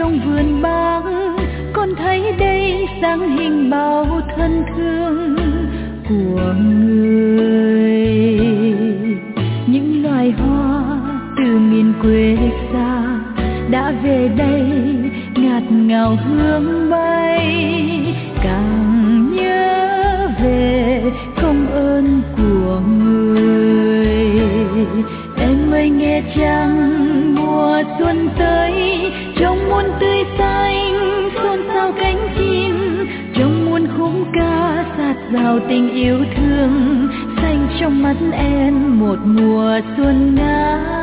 trong vườn bác, con thấy đây dáng hình bao thân thương của người. Những loài hoa từ miền quê xa đã về đây ngạt ngào hương bay, càng nhớ về công ơn của người. Em ơi nghe chăng mùa xuân tới, trong muôn tươi xanh xôn xao cánh chim, trong muôn khúc ca dạt dào tình yêu thương, xanh trong mắt em một mùa xuân ngát.